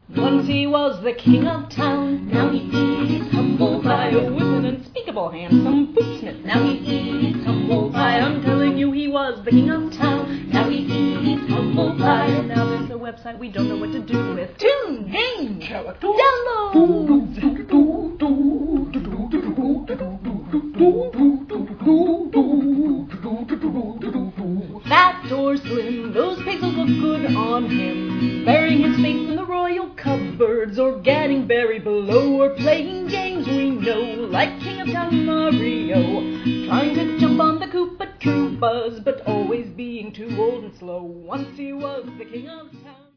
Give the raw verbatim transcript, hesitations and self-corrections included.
Once he was the king of town. Now he is humbled By by a with an unspeakable handsome bootsmith. Now he is humbled by I'm telling you, he was the king of town. Now he is humbled by Now there's a website we don't know what to do with. Tune in. Character Download. Fat or slim, those pixels look good on him. Burying his face in the royal cupboards, or getting buried below, or playing games we know, like King of Town Mario. Trying to jump on the Koopa Troopas, but always being too old and slow. Once he was the king of town.